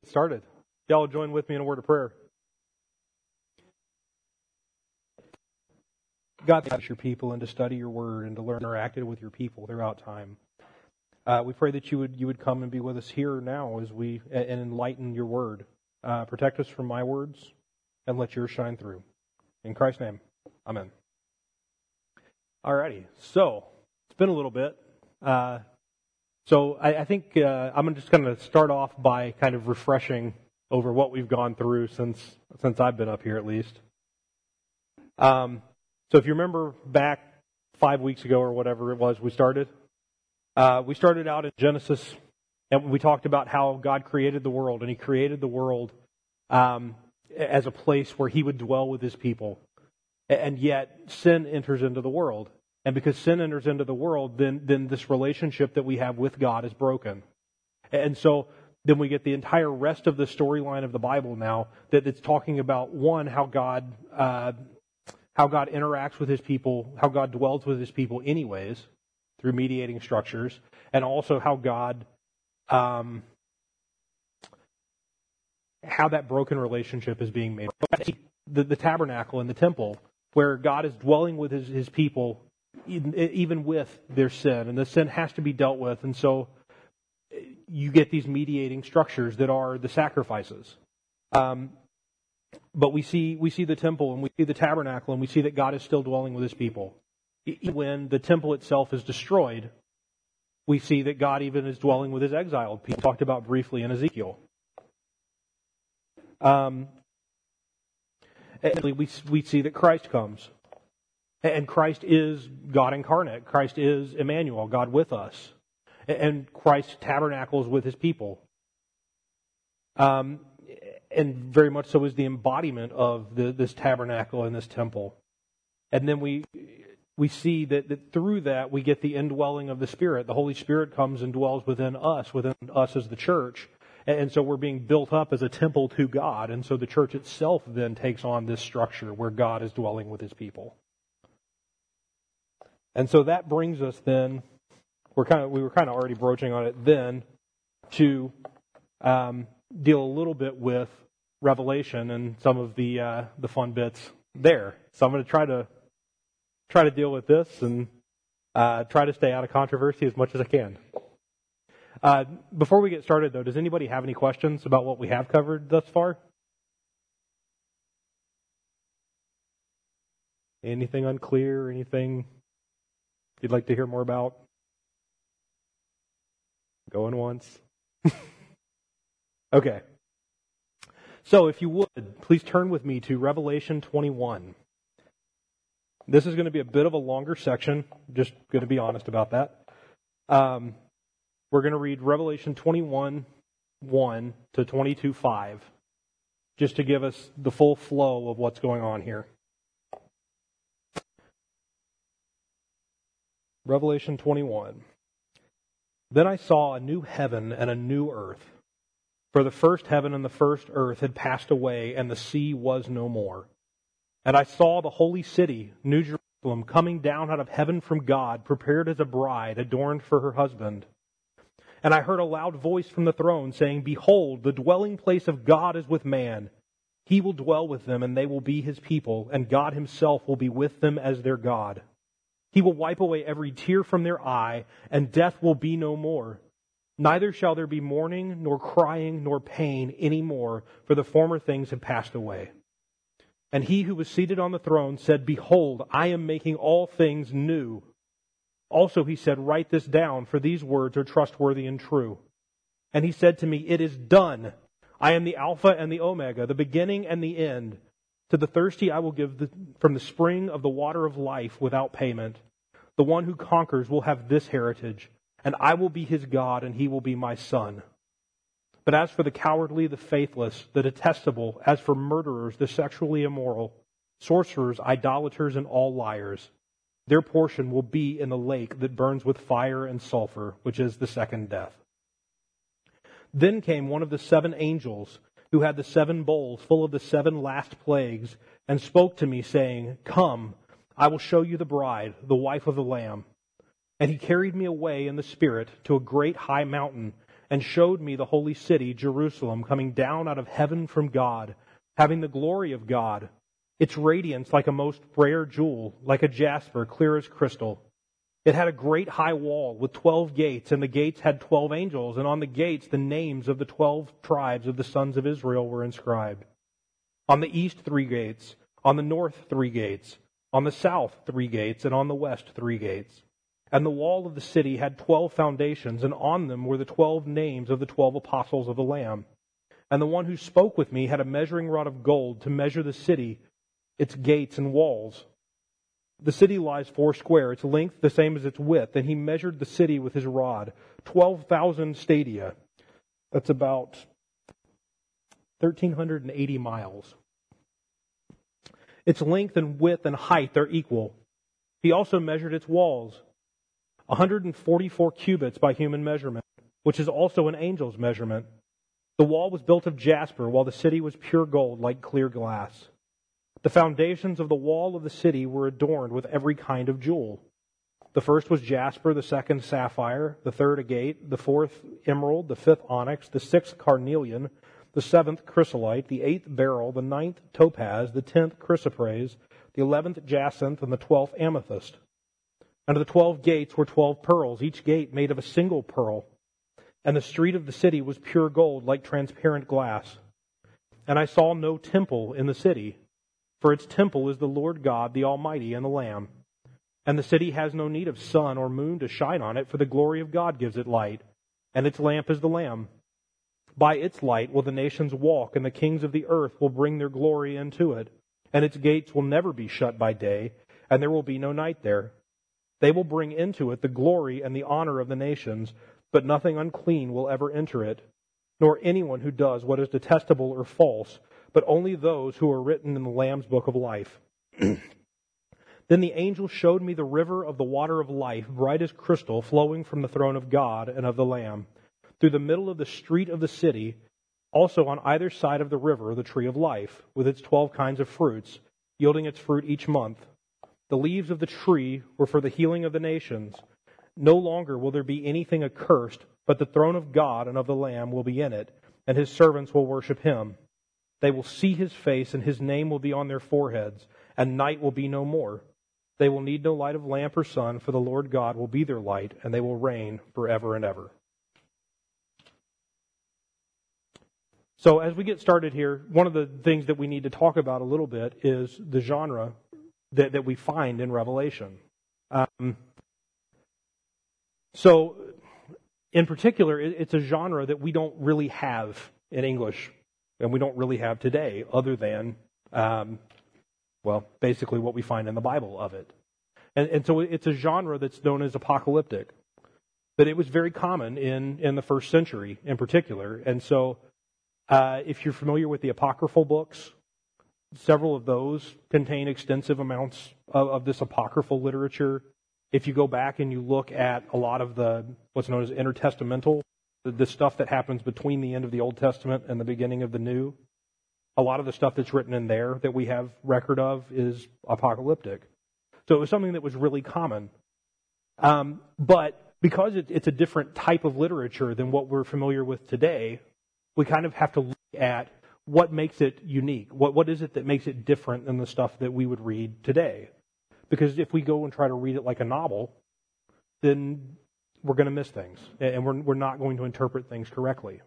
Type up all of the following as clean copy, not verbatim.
Started. Y'all join with me in a word of prayer. God, bless your people and to study your word and to learn interacted with your people throughout time. We pray that you would come and be with us here now as we and enlighten your word. Protect us from my words and let yours shine through. In Christ's name, amen. Alrighty, so it's been a little bit. So I think I'm just going to start off by kind of refreshing over what we've gone through since I've been up here at least. So if you remember back 5 weeks ago or whatever it was we started out in Genesis and we talked about how God created the world, and He created the world as a place where He would dwell with His people. And yet sin enters into the world. And because sin enters into the world, then this relationship that we have with God is broken. And so then we get the entire rest of the storyline of the Bible now that it's talking about, one, how God interacts with His people, how God dwells with His people anyways, through mediating structures, and also how God, how that broken relationship is being made. The tabernacle and the temple, where God is dwelling with His people, even with their sin, and the sin has to be dealt with, and so you get these mediating structures that are the sacrifices. But we see the temple and we see the tabernacle, and we see that God is still dwelling with His people. Even when the temple itself is destroyed, we see that God even is dwelling with His exiled people, talked about briefly in Ezekiel. And we see that Christ comes. And Christ is God incarnate. Christ is Emmanuel, God with us. And Christ tabernacles with His people. And very much so is the embodiment of this tabernacle and this temple. And then we see that through that we get the indwelling of the Spirit. The Holy Spirit comes and dwells within us as the church. And so we're being built up as a temple to God. And so the church itself then takes on this structure where God is dwelling with His people. And so that brings us then, we were kind of already broaching on it then, to deal a little bit with Revelation and some of the fun bits there. So I'm going to try to deal with this and try to stay out of controversy as much as I can. Before we get started, though, does anybody have any questions about what we have covered thus far? Anything unclear? Anything you'd like to hear more about? Going once. Okay. So if you would, please turn with me to Revelation 21. This is going to be a bit of a longer section, just going to be honest about that. We're going to read Revelation 21, 1 to 22, 5, just to give us the full flow of what's going on here. Revelation 21. Then I saw a new heaven and a new earth. For the first heaven and the first earth had passed away, and the sea was no more. And I saw the holy city, New Jerusalem, coming down out of heaven from God, prepared as a bride, adorned for her husband. And I heard a loud voice from the throne saying, Behold, the dwelling place of God is with man. He will dwell with them, and they will be His people, and God Himself will be with them as their God. He will wipe away every tear from their eye, and death will be no more. Neither shall there be mourning, nor crying, nor pain any more, for the former things have passed away. And He who was seated on the throne said, Behold, I am making all things new. Also He said, Write this down, for these words are trustworthy and true. And He said to me, It is done. I am the Alpha and the Omega, the beginning and the end. To the thirsty I will give from the spring of the water of life without payment. The one who conquers will have this heritage, and I will be his God, and he will be my son. But as for the cowardly, the faithless, the detestable, as for murderers, the sexually immoral, sorcerers, idolaters, and all liars, their portion will be in the lake that burns with fire and sulfur, which is the second death. Then came one of the 7 angels, who had the 7 bowls full of the 7 last plagues, and spoke to me, saying, Come, I will show you the bride, the wife of the Lamb. And he carried me away in the Spirit to a great high mountain, and showed me the holy city, Jerusalem, coming down out of heaven from God, having the glory of God. Its radiance like a most rare jewel, like a jasper, clear as crystal. It had a great high wall with 12 gates, and the gates had 12 angels, and on the gates the names of the 12 tribes of the sons of Israel were inscribed. On the east 3 gates, on the north 3 gates, on the south 3 gates, and on the west 3 gates. And the wall of the city had 12 foundations, and on them were the 12 names of the 12 apostles of the Lamb. And the one who spoke with me had a measuring rod of gold to measure the city, its gates and walls. The city lies 4 square, its length the same as its width, and he measured the city with his rod, 12,000 stadia. That's about 1,380 miles. Its length and width and height are equal. He also measured its walls, 144 cubits by human measurement, which is also an angel's measurement. The wall was built of jasper, while the city was pure gold, like clear glass. The foundations of the wall of the city were adorned with every kind of jewel. The first was jasper, the second sapphire, the third agate, the fourth emerald, the fifth onyx, the sixth carnelian, the seventh chrysolite, the eighth beryl, the ninth topaz, the 10th chrysoprase, the 11th jacinth, and the 12th amethyst. Under the 12 gates were 12 pearls, each gate made of a single pearl. And the street of the city was pure gold, like transparent glass. And I saw no temple in the city, for its temple is the Lord God, the Almighty, and the Lamb. And the city has no need of sun or moon to shine on it, for the glory of God gives it light, and its lamp is the Lamb. By its light will the nations walk, and the kings of the earth will bring their glory into it. And its gates will never be shut by day, and there will be no night there. They will bring into it the glory and the honor of the nations, but nothing unclean will ever enter it, nor anyone who does what is detestable or false, but only those who are written in the Lamb's book of life. Then the angel showed me the river of the water of life, bright as crystal, flowing from the throne of God and of the Lamb, through the middle of the street of the city. Also on either side of the river, the tree of life, with its 12 kinds of fruits, yielding its fruit each month. The leaves of the tree were for the healing of the nations. No longer will there be anything accursed, but the throne of God and of the Lamb will be in it, and his servants will worship him. They will see his face, and his name will be on their foreheads, and night will be no more. They will need no light of lamp or sun, for the Lord God will be their light, and they will reign forever and ever. So as we get started here, one of the things that we need to talk about a little bit is the genre that we find in Revelation. So in particular, it's a genre that we don't really have in English, and we don't really have today, other than, basically what we find in the Bible of it. And so it's a genre that's known as apocalyptic. But it was very common in the first century in particular. And so if you're familiar with the apocryphal books, several of those contain extensive amounts of this apocryphal literature. If you go back and you look at a lot of the what's known as intertestamental, the stuff that happens between the end of the Old Testament and the beginning of the New, a lot of the stuff that's written in there that we have record of is apocalyptic. So it was something that was really common. But because it's a different type of literature than what we're familiar with today, we kind of have to look at what makes it unique. What is it that makes it different than the stuff that we would read today? Because if we go and try to read it like a novel, then we're going to miss things, and we're not going to interpret things correctly.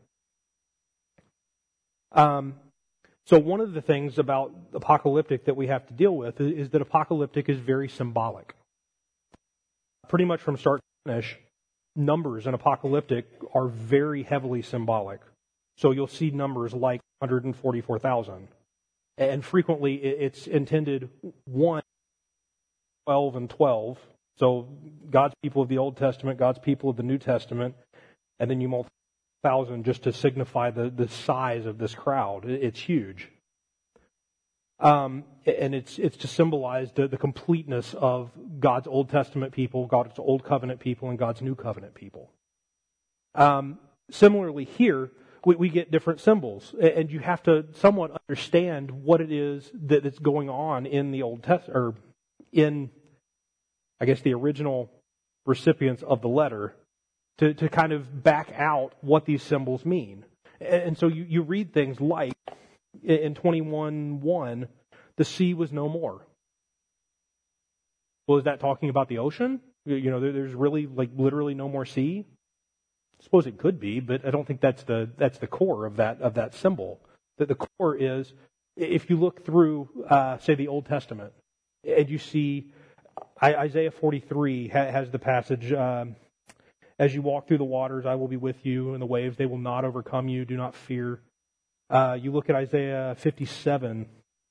So one of the things about apocalyptic that we have to deal with is that apocalyptic is very symbolic. Pretty much from start to finish, numbers in apocalyptic are very heavily symbolic. So you'll see numbers like 144,000. And frequently it's intended 1, 12, and 12. So God's people of the Old Testament, God's people of the New Testament, and then you multiply 1,000 just to signify the size of this crowd. It's huge. And it's to symbolize the completeness of God's Old Testament people, God's Old Covenant people, and God's New Covenant people. Similarly here, we get different symbols, and you have to somewhat understand what it is that's going on in the Old Testament, or in, I guess, the original recipients of the letter, to kind of back out what these symbols mean. And so you read things like in 21:1, the sea was no more. Well, is that talking about the ocean? There's really literally no more sea? I suppose it could be, but I don't think that's the core of that symbol. That the core is, if you look through, say, the Old Testament, and you see Isaiah 43 has the passage, as you walk through the waters, I will be with you, and the waves, they will not overcome you. Do not fear. You look at Isaiah 57,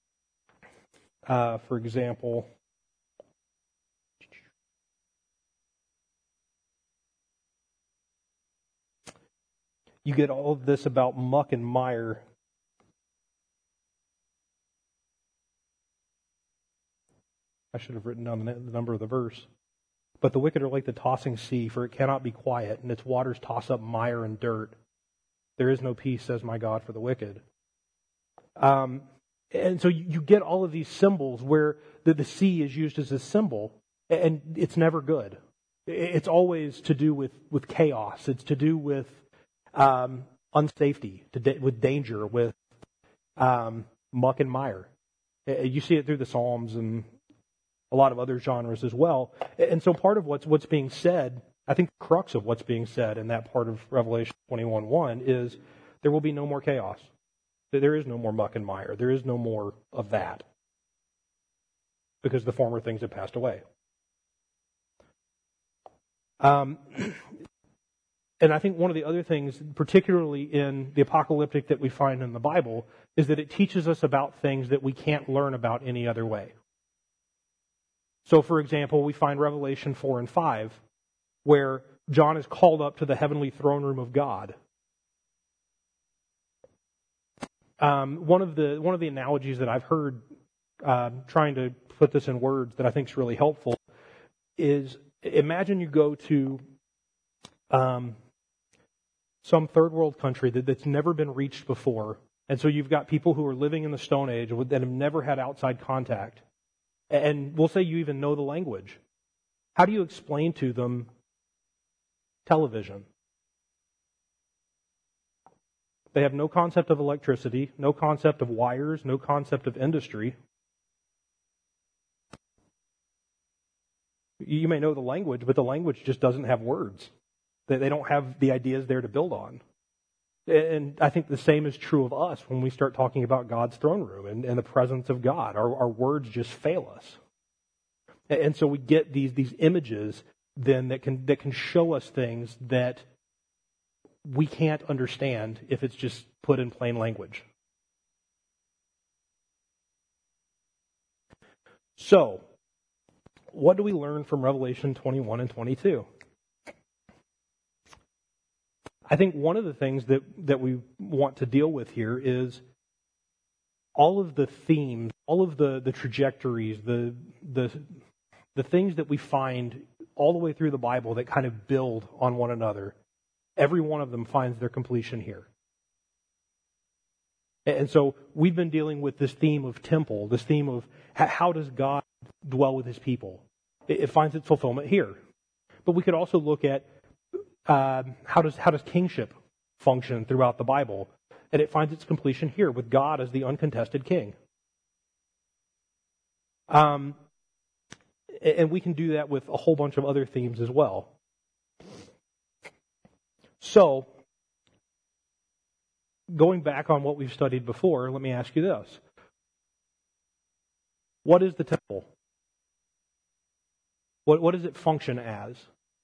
for example. You get all of this about muck and mire. I should have written down the number of the verse. But the wicked are like the tossing sea, for it cannot be quiet, and its waters toss up mire and dirt. There is no peace, says my God, for the wicked. And so you get all of these symbols where the sea is used as a symbol, and it's never good. It's always to do with chaos. It's to do with unsafety, with danger, with muck and mire. You see it through the Psalms and a lot of other genres as well. And so part of what's being said, I think the crux of what's being said in that part of Revelation 21:1 is there will be no more chaos. There is no more muck and mire. There is no more of that, because the former things have passed away. And I think one of the other things, particularly in the apocalyptic that we find in the Bible, is that it teaches us about things that we can't learn about any other way. So, for example, we find Revelation 4 and 5, where John is called up to the heavenly throne room of God. One of the analogies that I've heard, trying to put this in words that I think is really helpful, is imagine you go to some third world country that's never been reached before, and so you've got people who are living in the Stone Age that have never had outside contact, and we'll say you even know the language. How do you explain to them television? They have no concept of electricity, no concept of wires, no concept of industry. You may know the language, but the language just doesn't have words. They don't have the ideas there to build on. And I think the same is true of us when we start talking about God's throne room and the presence of God. Our words just fail us. And so we get these images then that can show us things that we can't understand if it's just put in plain language. So, what do we learn from Revelation 21 and 22? I think one of the things that we want to deal with here is all of the themes, all of the trajectories, the things that we find all the way through the Bible that kind of build on one another. Every one of them finds their completion here. And so we've been dealing with this theme of temple, this theme of how does God dwell with his people? It finds its fulfillment here. But we could also look at how does kingship function throughout the Bible? And it finds its completion here with God as the uncontested king. And we can do that with a whole bunch of other themes as well. So, going back on what we've studied before, let me ask you this. What is the temple? What does it function as?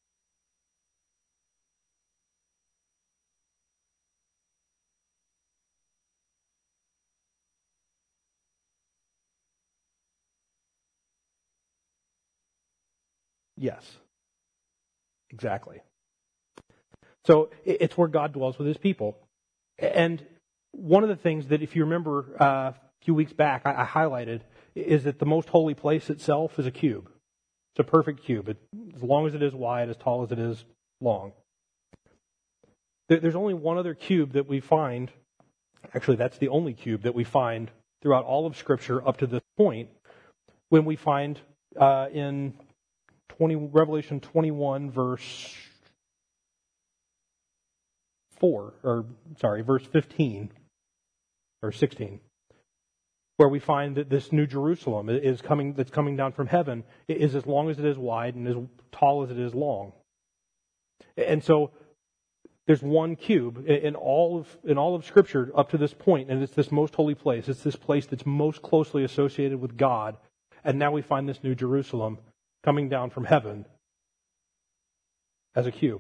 Yes. Exactly. So it's where God dwells with his people. And one of the things that, if you remember a few weeks back, I highlighted, is that the most holy place itself is a cube. It's a perfect cube. As long as it is wide, as tall as it is long. There's only one other cube that we find. Actually, that's the only cube that we find throughout all of Scripture up to this point, when we find in Revelation 21, verse verse 15 or 16, where we find that this new Jerusalem that's coming down from heaven is as long as it is wide and as tall as it is long. And so there's one cube in all of Scripture up to this point, and it's this most holy place. It's this place that's most closely associated with God. And now we find this new Jerusalem coming down from heaven as a cube.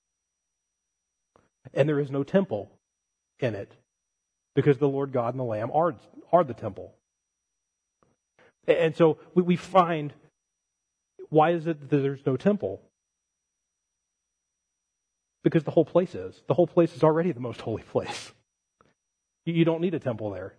And there is no temple in it, because the Lord God and the Lamb are the temple. And so we find, why is it that there's no temple? Because the whole place is. The whole place is already the most holy place. You don't need a temple there.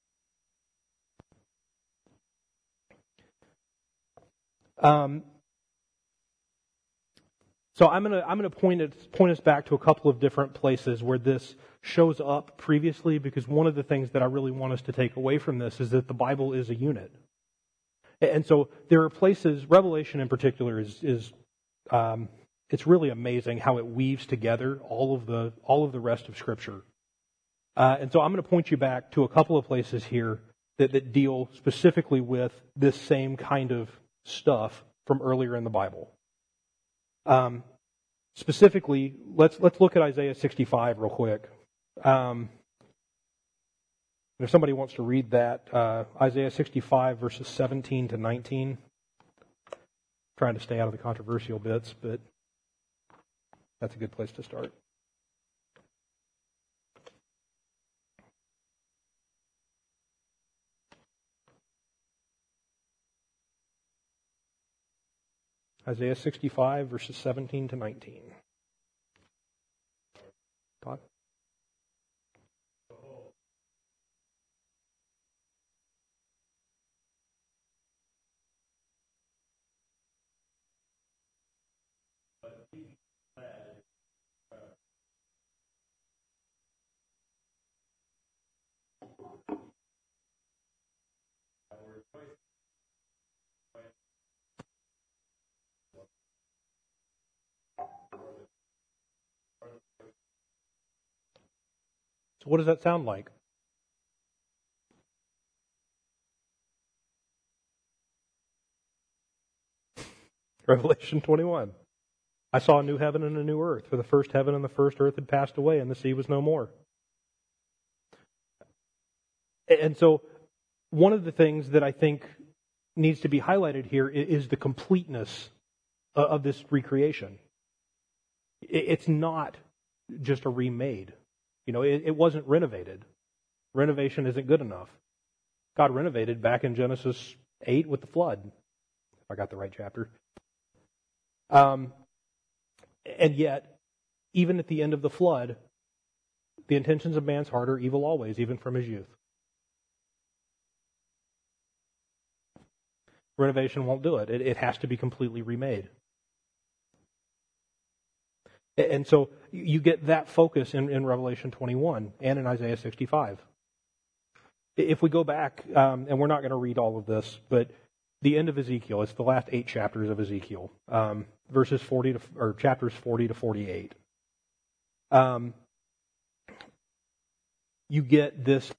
So I'm gonna point us back to a couple of different places where this shows up previously, because one of the things that I really want us to take away from this is that the Bible is a unit. And so there are places, Revelation in particular is it's really amazing how it weaves together all of the rest of Scripture. And so I'm going to point you back to a couple of places here that deal specifically with this same kind of stuff from earlier in the Bible. Specifically, let's look at Isaiah 65 real quick. If somebody wants to read that, Isaiah 65 verses 17 to 19. Trying to stay out of the controversial bits, but that's a good place to start. Isaiah 65, verses 17 to 19. Todd? So what does that sound like? Revelation 21. I saw a new heaven and a new earth, for the first heaven and the first earth had passed away, and the sea was no more. And so one of the things that I think needs to be highlighted here is the completeness of this recreation. It's not just a remade. You know, it wasn't renovated. Renovation isn't good enough. God renovated back in Genesis 8 with the flood, if I got the right chapter. And yet, even at the end of the flood, the intentions of man's heart are evil always, even from his youth. Renovation won't do it. It has to be completely remade. And so you get that focus in Revelation 21 and in Isaiah 65. If we go back, and we're not going to read all of this, but the end of Ezekiel, it's the last 8 chapters of Ezekiel, chapters 40 to 48. You get this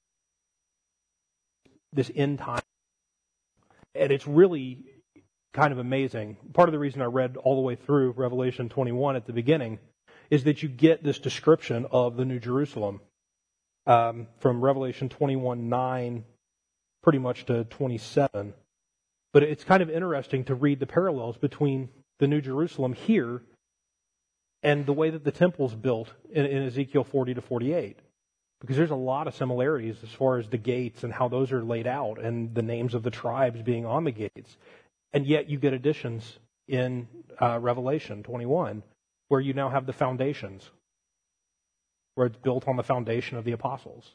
end time, and it's really kind of amazing. Part of the reason I read all the way through Revelation 21 at the beginning is that you get this description of the New Jerusalem from Revelation 21:9 pretty much to 27. But it's kind of interesting to read the parallels between the New Jerusalem here and the way that the temple's built in Ezekiel 40 to 48. Because there's a lot of similarities as far as the gates and how those are laid out and the names of the tribes being on the gates. And yet you get additions in Revelation 21 where you now have the foundations, where it's built on the foundation of the apostles.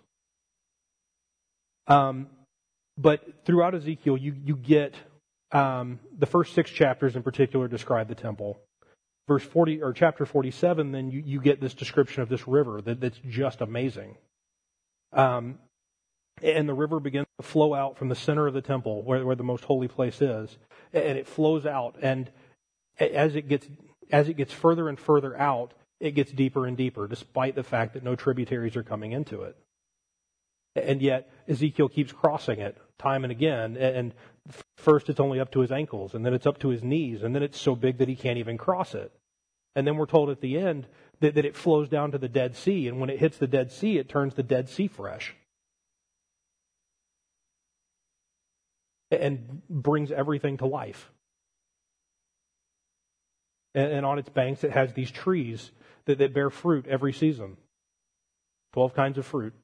But throughout Ezekiel, you get the first 6 chapters in particular describe the temple. Verse 40 or chapter 47, then you get this description of this river that's just amazing. And the river begins to flow out from the center of the temple, where the most holy place is, and it flows out. And as it gets further and further out, it gets deeper and deeper, despite the fact that no tributaries are coming into it. And yet, Ezekiel keeps crossing it time and again. And first it's only up to his ankles, and then it's up to his knees, and then it's so big that he can't even cross it. And then we're told at the end that it flows down to the Dead Sea, and when it hits the Dead Sea, it turns the Dead Sea fresh. And brings everything to life. And on its banks, it has these trees that bear fruit every season. 12 kinds of fruit.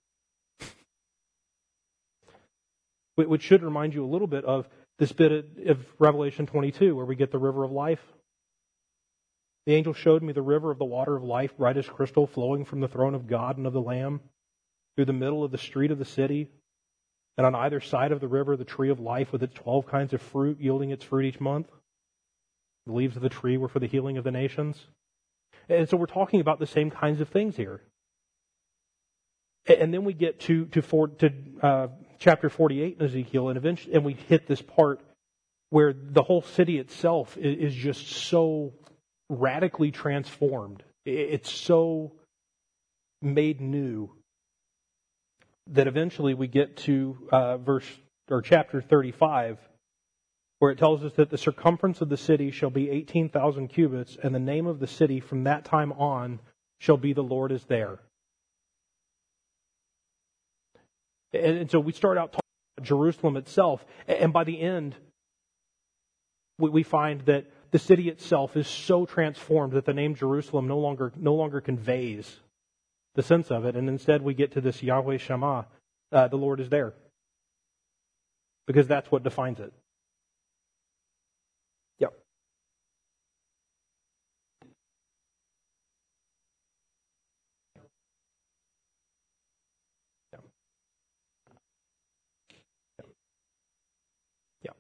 Which should remind you a little bit of this bit of Revelation 22, where we get the river of life. The angel showed me the river of the water of life, bright as crystal, flowing from the throne of God and of the Lamb, through the middle of the street of the city. And on either side of the river, the tree of life with its 12 kinds of fruit, yielding its fruit each month. The leaves of the tree were for the healing of the nations. And so we're talking about the same kinds of things here. And then we get to chapter 48 in Ezekiel, and we hit this part where the whole city itself is just so radically transformed. It's so made new that eventually we get to chapter 35, where it tells us that the circumference of the city shall be 18,000 cubits, and the name of the city from that time on shall be The Lord is There. And so we start out talking about Jerusalem itself, and by the end, we find that the city itself is so transformed that the name Jerusalem no longer conveys the sense of it, and instead we get to this Yahweh Shammah, the Lord is there, because that's what defines it. Yep. Yeah.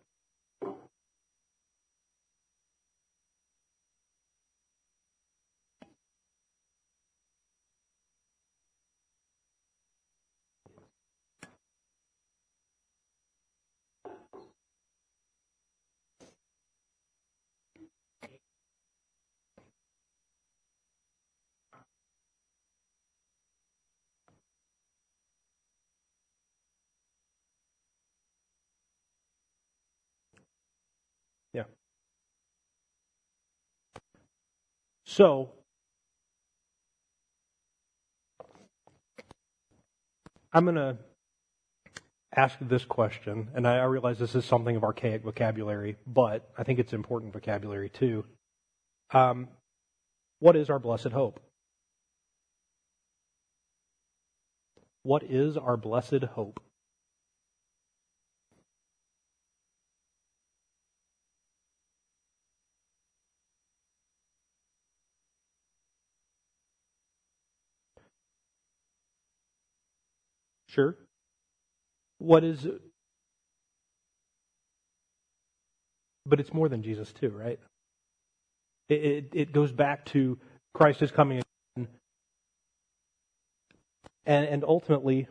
Yeah. So, I'm going to ask this question, and I realize this is something of archaic vocabulary, but I think it's important vocabulary too. What is our blessed hope? What is our blessed hope? Sure. What is, but it's more than Jesus too, right? It goes back to Christ is coming again, and ultimately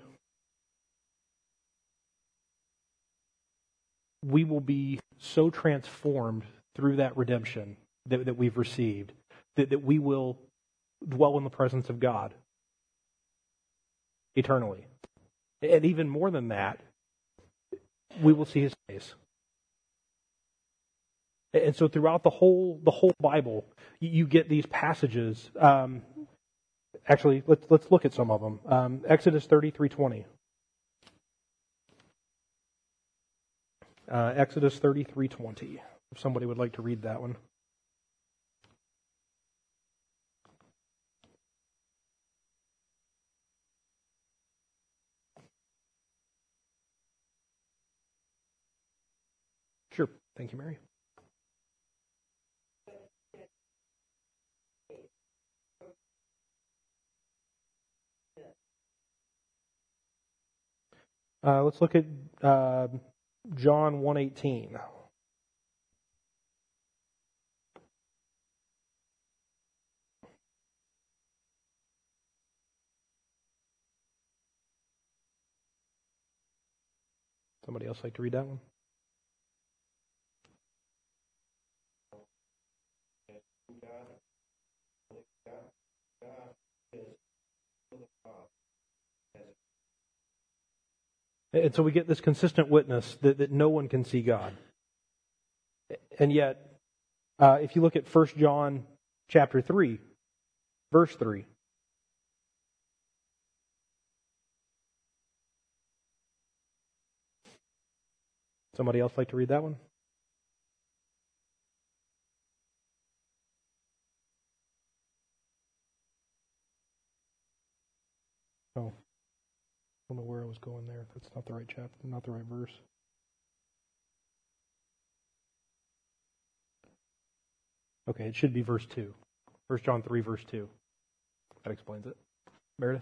we will be so transformed through that redemption that we've received that we will dwell in the presence of God eternally. And even more than that, we will see His face. And so throughout the whole Bible, you get these passages. Actually, let's look at some of them. Exodus 33:20. Exodus 33:20. If somebody would like to read that one. Sure. Thank you, Mary. Let's look at John 1:18. Somebody else like to read that one? And so we get this consistent witness that no one can see God. And yet, if you look at 1 John chapter 3, verse 3. Somebody else like to read that one? Oh, I don't know where I was going there. That's not the right chapter, not the right verse. Okay, it should be verse 2. 1 John 3, verse 2. That explains it. Meredith?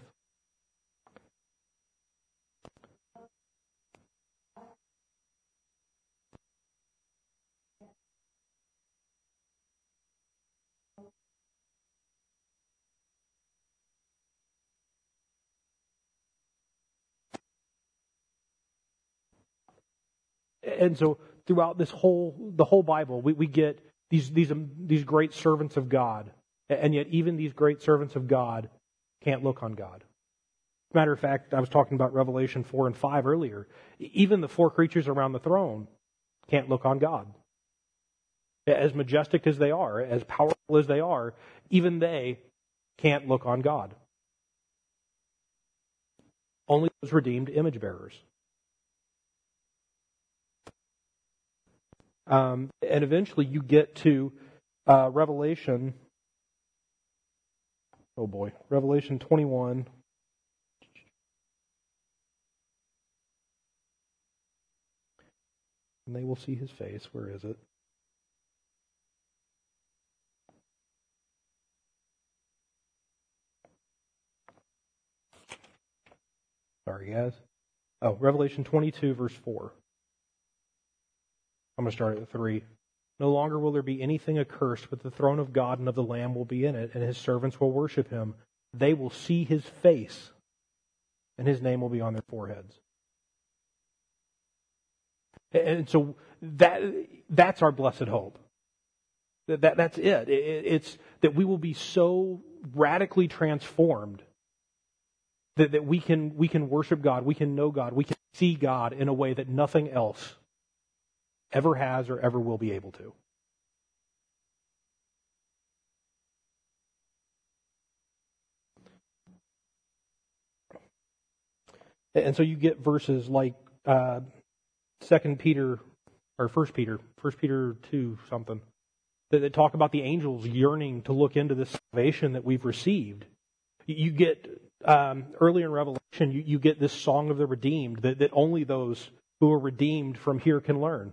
And so throughout the whole Bible, we get these great servants of God, and yet even these great servants of God can't look on God. As a matter of fact, I was talking about Revelation 4 and 5 earlier. Even the four creatures around the throne can't look on God. As majestic as they are, as powerful as they are, even they can't look on God. Only those redeemed image bearers. And eventually you get to Revelation. Oh boy, Revelation 21. And they will see his face. Where is it? Sorry, guys. Oh, Revelation 22, verse 4. I'm going to start at 3. No longer will there be anything accursed, but the throne of God and of the Lamb will be in it, and his servants will worship him. They will see his face, and his name will be on their foreheads. And so that's our blessed hope. That's it. It's that we will be so radically transformed that we can worship God, we can know God, we can see God in a way that nothing else ever has or ever will be able to. And so you get verses like 2 Peter or 1 Peter 2 something that talk about the angels yearning to look into this salvation that we've received. You get earlier in Revelation, you get this song of the redeemed that only those who are redeemed from here can learn.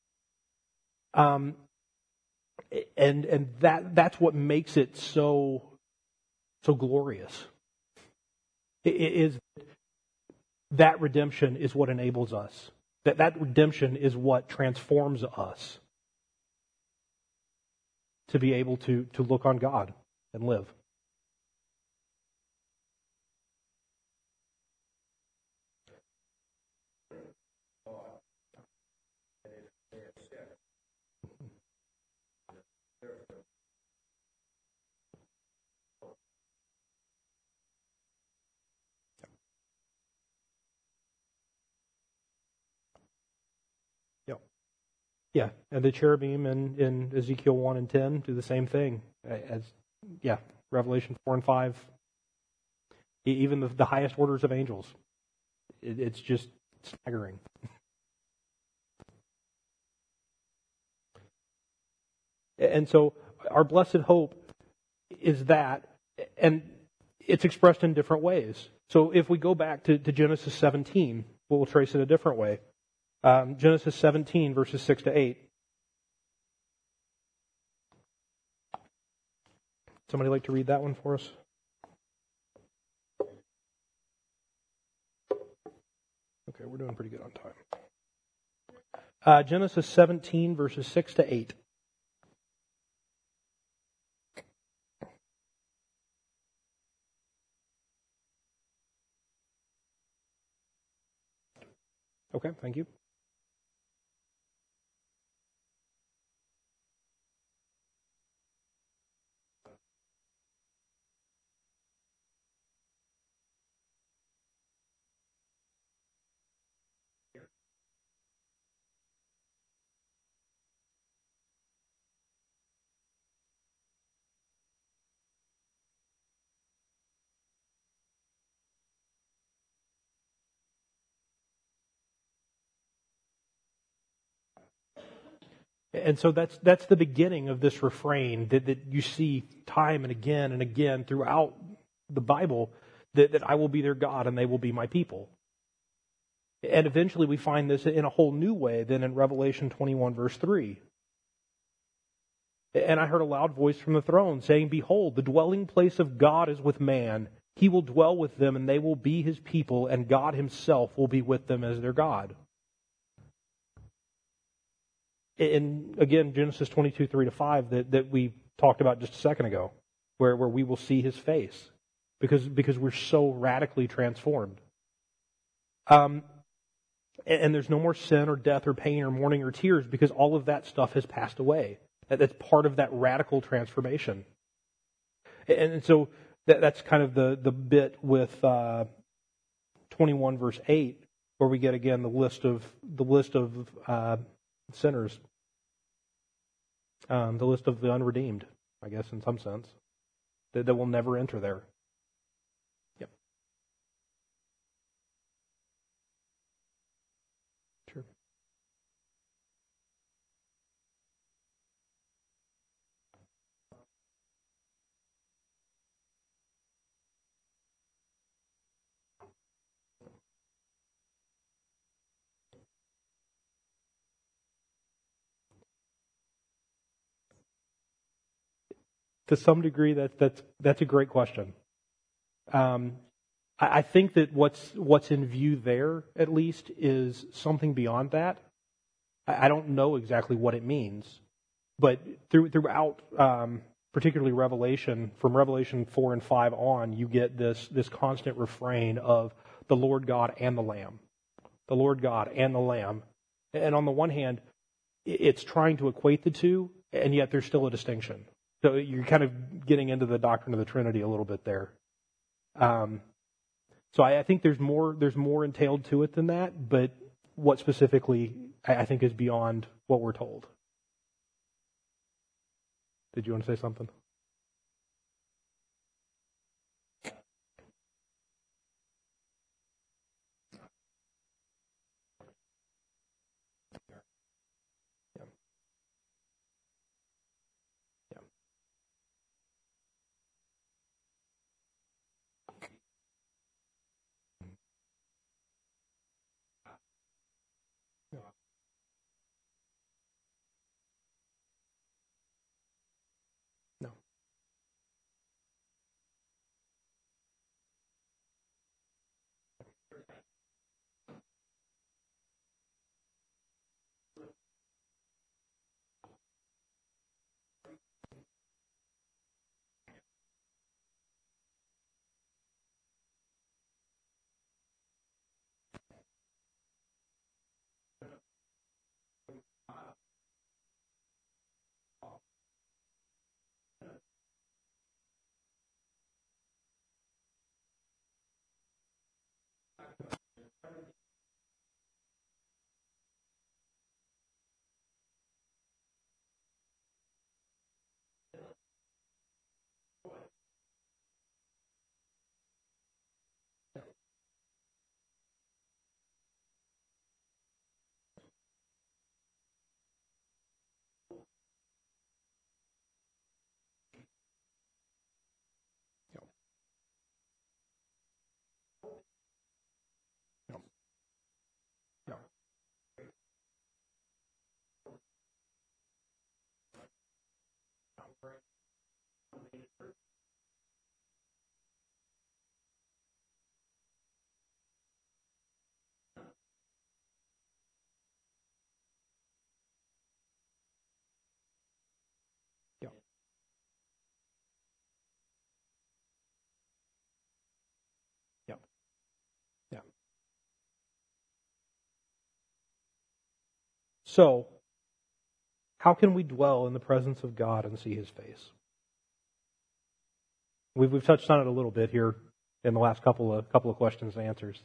And that's what makes it so glorious. It is that redemption is what enables us. That redemption is what transforms us to be able to look on God and live. Yeah, and the cherubim in Ezekiel 1 and 10 do the same thing. Revelation 4 and 5. Even the highest orders of angels. It's just staggering. And so our blessed hope is that, and it's expressed in different ways. So if we go back to Genesis 17, we'll trace it a different way. Genesis 17, verses 6 to 8. Somebody like to read that one for us? Okay, we're doing pretty good on time. Genesis 17, verses 6 to 8. Okay, thank you. And so that's the beginning of this refrain that you see time and again throughout the Bible, that I will be their God and they will be my people. And eventually we find this in a whole new way then in Revelation 21 verse 3. And I heard a loud voice from the throne saying, "Behold, the dwelling place of God is with man. He will dwell with them and they will be his people, and God himself will be with them as their God." And again, Genesis 22, 3-5 that we talked about just a second ago, where we will see his face because we're so radically transformed. And there's no more sin or death or pain or mourning or tears because all of that stuff has passed away. That's part of that radical transformation. And so that's kind of the bit with 21 verse 8, where we get again the list of sinners, the list of the unredeemed, I guess in some sense, that will never enter there. Yep. Sure. To some degree, that's a great question. I think that what's in view there, at least, is something beyond that. I don't know exactly what it means, but throughout, particularly Revelation, from Revelation 4 and 5 on, you get this constant refrain of the Lord God and the Lamb, the Lord God and the Lamb. And on the one hand, it's trying to equate the two, and yet there's still a distinction. So you're kind of getting into the doctrine of the Trinity a little bit there. So I think there's more entailed to it than that, but what specifically I think is beyond what we're told. Did you want to say something? No. No. Yeah. Yeah. Yeah. So, how can we dwell in the presence of God and see his face? We've touched on it a little bit here in the last couple of questions and answers.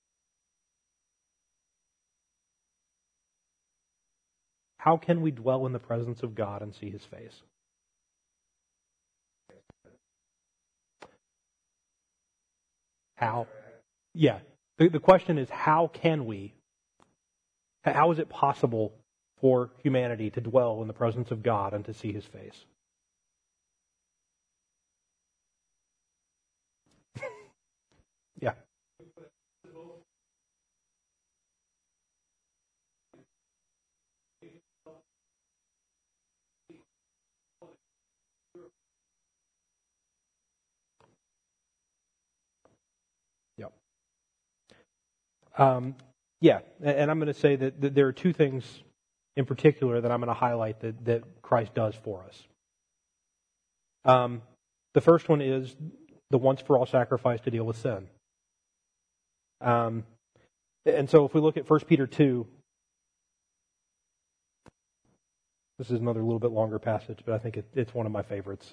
How can we dwell in the presence of God and see his face? How? Yeah. The question is, how can we? How is it possible for humanity to dwell in the presence of God and to see His face. Yeah. Yep. Yeah, and I'm going to say that there are two things in particular that I'm going to highlight that Christ does for us. The first one is the once-for-all sacrifice to deal with sin. And so if we look at 1 Peter 2, this is another little bit longer passage, but I think it's one of my favorites.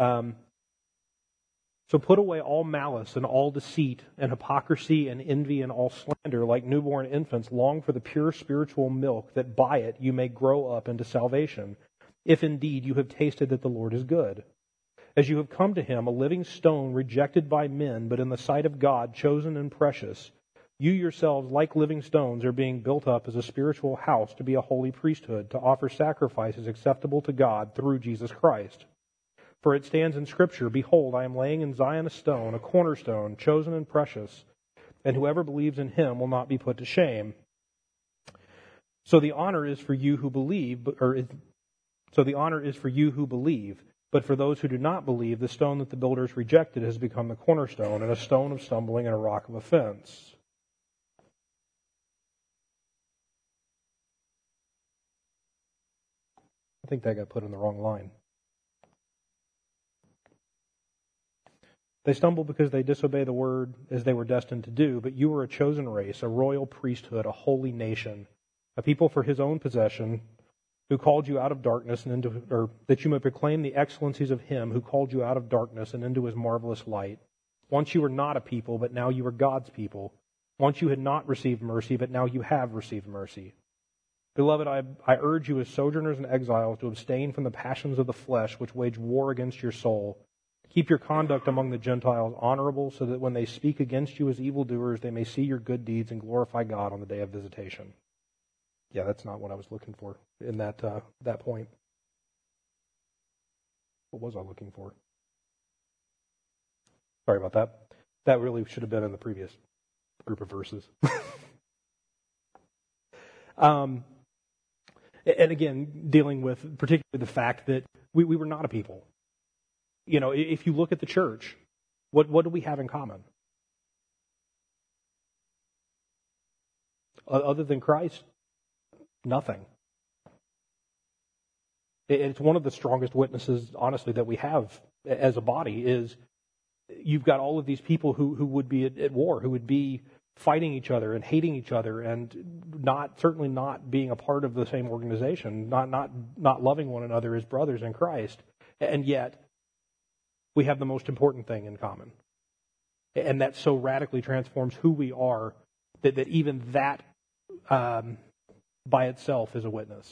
So put away all malice and all deceit and hypocrisy and envy and all slander. Like newborn infants, long for the pure spiritual milk, that by it you may grow up into salvation, if indeed you have tasted that the Lord is good. As you have come to Him, a living stone rejected by men, but in the sight of God chosen and precious, you yourselves, like living stones, are being built up as a spiritual house to be a holy priesthood, to offer sacrifices acceptable to God through Jesus Christ. For it stands in Scripture, Behold, I am laying in Zion a stone, a cornerstone, chosen and precious, and whoever believes in Him will not be put to shame. So the honor is for you who believe, but for those who do not believe, the stone that the builders rejected has become the cornerstone, and a stone of stumbling and a rock of offense. I think that got put in the wrong line. They stumble because they disobey the word as they were destined to do, but you are a chosen race, a royal priesthood, a holy nation, a people for His own possession, who called you out of darkness and that you may proclaim the excellencies of Him who called you out of darkness and into His marvelous light. Once you were not a people, but now you are God's people. Once you had not received mercy, but now you have received mercy. Beloved, I urge you as sojourners and exiles to abstain from the passions of the flesh which wage war against your soul. Keep your conduct among the Gentiles honorable, so that when they speak against you as evildoers, they may see your good deeds and glorify God on the day of visitation. Yeah, that's not what I was looking for in that point. What was I looking for? Sorry about that. That really should have been in the previous group of verses. And again, dealing with particularly the fact that we were not a people. You know, if you look at the church, what do we have in common? Other than Christ, nothing. It's one of the strongest witnesses, honestly, that we have as a body is you've got all of these people who would be at war, who would be fighting each other and hating each other and certainly not being a part of the same organization, not loving one another as brothers in Christ. And yet, we have the most important thing in common. And that so radically transforms who we are that even that by itself is a witness.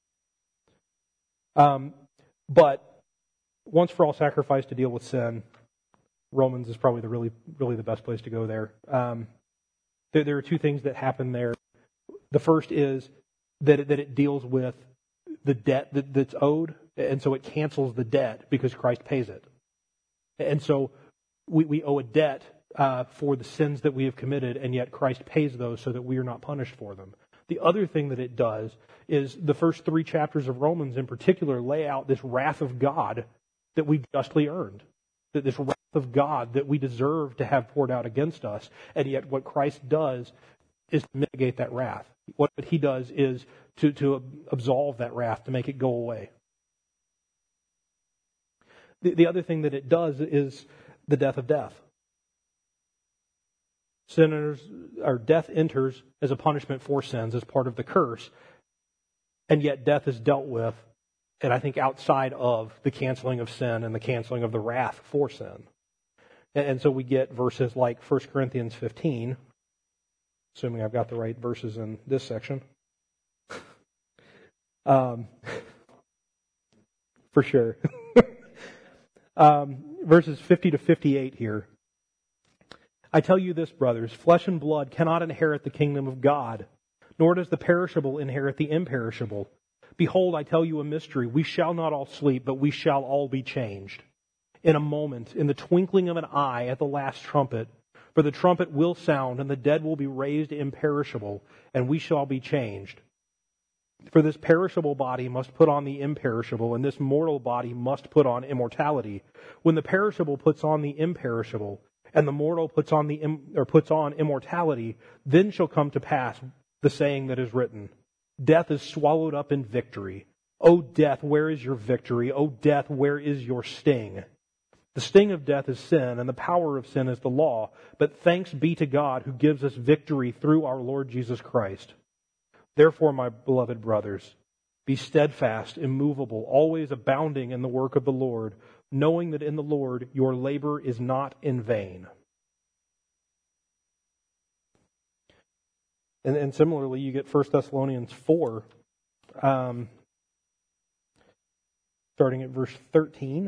But once for all sacrifice to deal with sin, Romans is probably really the best place to go there. There are two things that happen there. The first is that it deals with the debt that's owed, and so it cancels the debt because Christ pays it. And so we owe a debt for the sins that we have committed, and yet Christ pays those so that we are not punished for them. The other thing that it does is the first 3 chapters of Romans in particular lay out this wrath of God that we justly earned, that this wrath of God that we deserve to have poured out against us, and yet what Christ does is to mitigate that wrath. What He does is to absolve that wrath, to make it go away. The other thing that it does is the death of death. Death enters as a punishment for sins, as part of the curse, and yet death is dealt with, and I think outside of the canceling of sin and the canceling of the wrath for sin. And so we get verses like 1 Corinthians 15, assuming I've got the right verses in this section. For sure. Verses 50 to 58 here. I tell you this, brothers, flesh and blood cannot inherit the kingdom of God, nor does the perishable inherit the imperishable. Behold, I tell you a mystery. We shall not all sleep, but we shall all be changed. In a moment, in the twinkling of an eye, at the last trumpet. For the trumpet will sound, and the dead will be raised imperishable, and we shall be changed. For this perishable body must put on the imperishable, and this mortal body must put on immortality. When the perishable puts on the imperishable, and the mortal puts on immortality, then shall come to pass the saying that is written, Death is swallowed up in victory. O death, where is your victory? O death, where is your sting? The sting of death is sin, and the power of sin is the law. But thanks be to God who gives us victory through our Lord Jesus Christ. Therefore, my beloved brothers, be steadfast, immovable, always abounding in the work of the Lord, knowing that in the Lord your labor is not in vain. And similarly, you get 1 Thessalonians 4, starting at verse 13.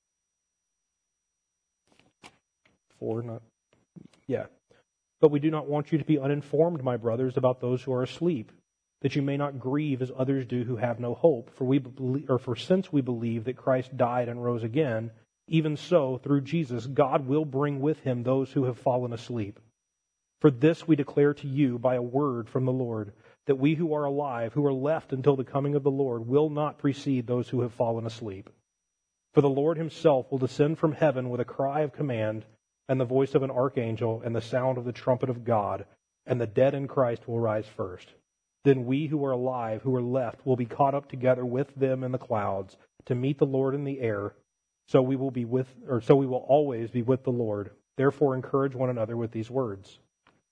4, not, yeah. But we do not want you to be uninformed, my brothers, about those who are asleep, that you may not grieve as others do who have no hope. For since we believe that Christ died and rose again, even so, through Jesus, God will bring with him those who have fallen asleep. For this we declare to you by a word from the Lord, that we who are alive, who are left until the coming of the Lord, will not precede those who have fallen asleep. For the Lord himself will descend from heaven with a cry of command, and the voice of an archangel, and the sound of the trumpet of God, and the dead in Christ will rise first. Then we who are alive, who are left, will be caught up together with them in the clouds to meet the Lord in the air. So we will always be with the Lord. Therefore encourage one another with these words.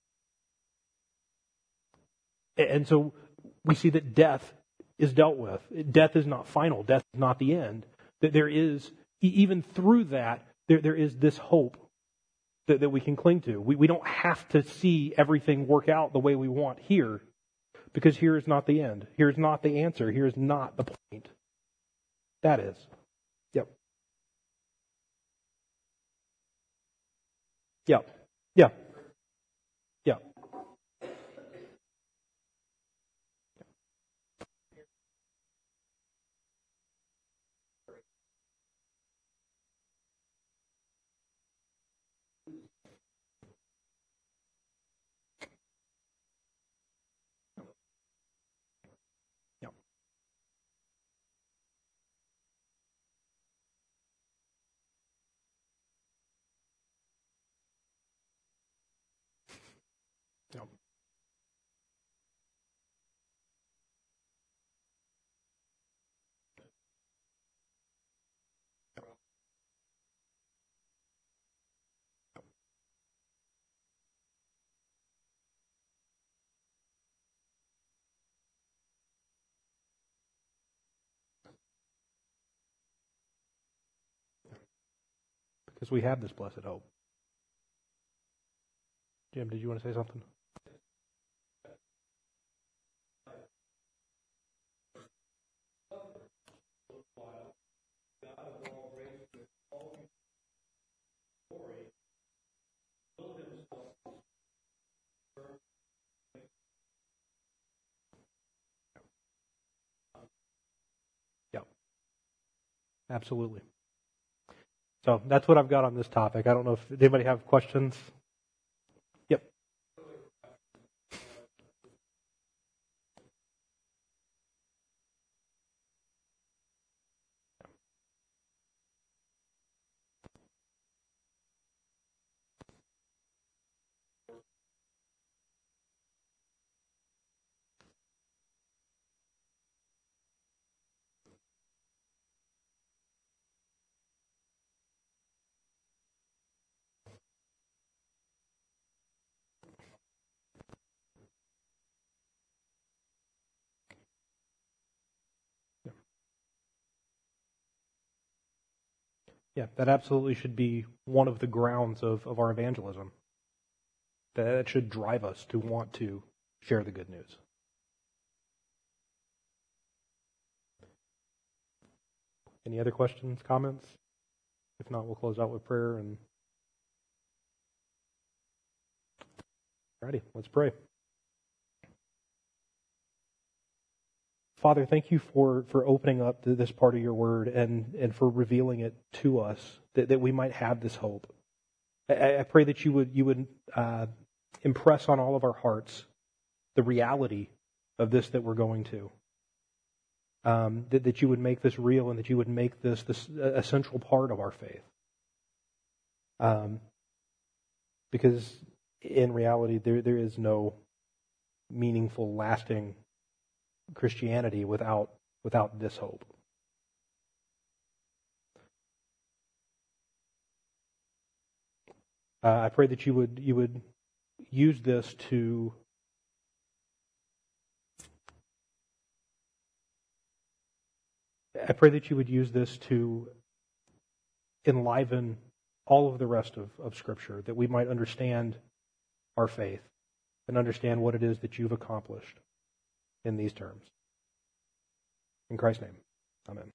And so we see that death is dealt with. Death is not final. Death is not the end. That there is, even through that, there is this hope that we can cling to. We don't have to see everything work out the way we want here, because here is not the end. Here is not the answer. Here is not the point. That is. Yep. Yep. Yeah. Yeah. Yep. Yep. Because we have this blessed hope. Jim, did you want to say something? Yep. Absolutely. So that's what I've got on this topic. I don't know if anybody have questions. Yep. Yeah, that absolutely should be one of the grounds of our evangelism. That should drive us to want to share the good news. Any other questions, comments? If not, we'll close out with prayer. And alrighty, let's pray. Father, thank you for opening up this part of your word and for revealing it to us that we might have this hope. I pray that you would impress on all of our hearts the reality of this that we're going to. That you would make this real and that you would make this a central part of our faith. Because in reality, there is no meaningful, lasting Christianity without this hope. I pray that you would use this to enliven all of the rest of Scripture, that we might understand our faith and understand what it is that you've accomplished in these terms. In Christ's name, amen.